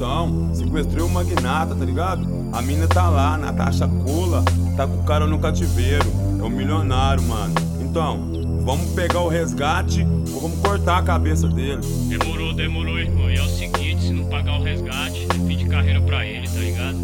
Então, sequestrei o magnata, tá ligado? A mina tá lá, Natasha Cola, tá com o cara no cativeiro. É um milionário, mano. Então, vamos pegar o resgate ou vamos cortar a cabeça dele. Demorou, irmão. E é o seguinte, se não pagar o resgate, é fim de carreira pra ele, tá ligado?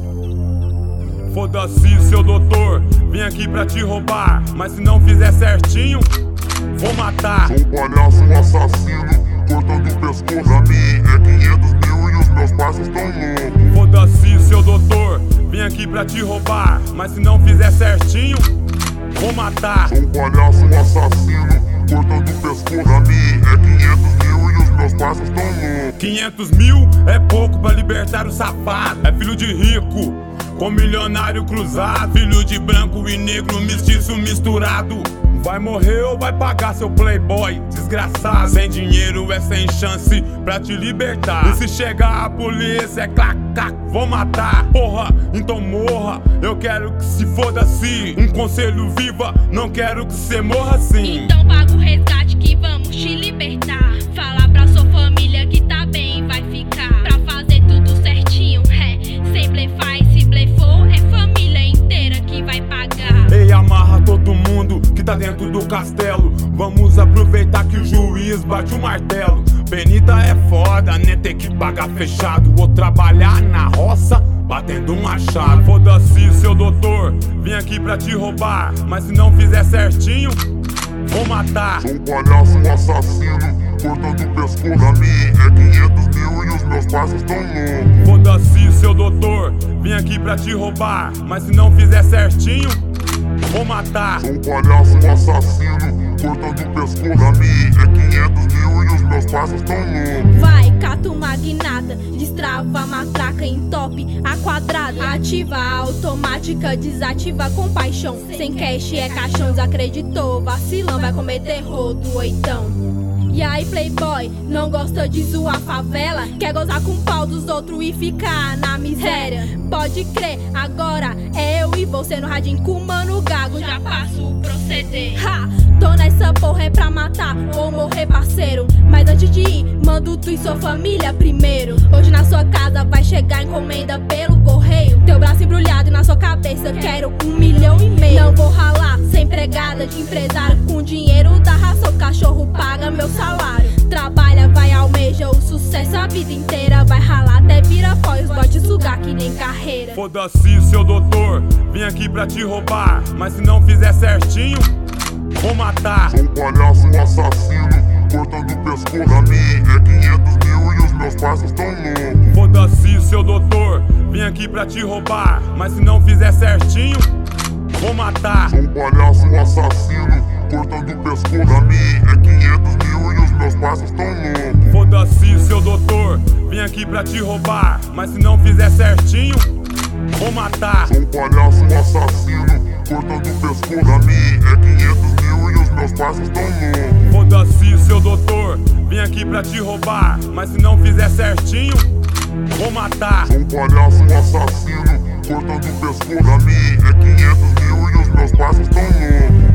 Foda-se, seu doutor, vim aqui pra te roubar, mas se não fizer certinho, vou matar. Sou um palhaço, um assassino, cortando o pescoço. Pra mim é 500 mil e os meus parceiros tão loucos. Foda-se, seu doutor, vim aqui pra te roubar, mas se não fizer certinho, vou matar. Sou um palhaço, um assassino, cortando o pescoço. Pra mim é 500 mil e os meus parceiros tão loucos. 500 mil é pouco pra libertar o safado. É filho de rico com milionário cruzado, filho de branco e negro, mestiço misturado. Vai morrer ou vai pagar, seu playboy desgraçado? Sem dinheiro é sem chance pra te libertar. E se chegar a polícia é clac, clac, vou matar. Porra, então morra, eu quero que se foda assim. Um conselho viva, não quero que cê morra assim. Então paga o resgate que vamos te libertar. Fala pra sua família que tá bem, vai ficar. Pra fazer tudo certinho, sem blefar. E se blefou, é família inteira que vai pagar. Ei, amarra todo mundo que tá dentro do castelo. Vamos aproveitar que o juiz bate o martelo. Benita é foda, né? Tem que pagar fechado. Vou trabalhar na roça, batendo um machado. Foda-se, seu doutor, vim aqui pra te roubar, mas se não fizer certinho, vou matar. Sou um palhaço, um assassino, cortando o pescoço. Pra mim é 500 mil e os meus parceiros tão loucos. Foda-se, seu doutor, vim aqui pra te roubar, mas se não fizer certinho, vou matar. Sou um palhaço, um assassino, cortando o pescoço. Pra mim é 500 mil e os meus parceiros tão loucos. Vai, cata uma magnata, destrava a matraca em top, a quadrada. Ativa a automática, desativa com paixão. Sem cash é caixão, desacreditou, vacilão, vai cometer rodo, oitão. E aí, playboy, não gosta de zoar favela? Quer gozar com o pau dos outros e ficar na miséria? Pode crer, agora é eu e você no radinho com o Mano Gago. Já passo o proceder. Ha! Tô nessa porra é pra matar ou morrer, parceiro. Mas antes de ir, mando tu e sua família primeiro. Hoje na sua casa vai chegar encomenda pelo correio. Teu braço embrulhado e na sua cabeça quero 1,5 milhão. Não vou ralar, ser empregada de empresário. Com dinheiro da ração, cachorro paga meu salário. Trabalha, vai, almeja o sucesso a vida inteira. Vai ralar até vira pós, bote sugar que nem carreira. Foda-se, seu doutor, vim aqui pra te roubar, mas se não fizer certinho, vou matar. Sou um palhaço, um assassino, cortando o pescoço. Pra mim é 500 mil e os meus parceiros tão loucos. Foda-se, seu doutor, vim aqui pra te roubar, mas se não fizer certinho, vou matar. Sou um palhaço, um assassino, cortando o pescoço. Pra mim é 500 mil e os meus parceiros tão loucos. Foda-se, seu doutor, vim aqui pra te roubar, mas se não fizer certinho, vou matar. Sou um palhaço, um assassino, cortando o pescoço. Pra mim é 500 mil e os meus parceiros tão loucos. Foda-se, seu doutor, vim aqui pra te roubar, mas se não fizer certinho, vou matar. Sou um palhaço, um assassino, cortando o pescoço. Pra mim é 500 mil e os meus parceiros tão loucos.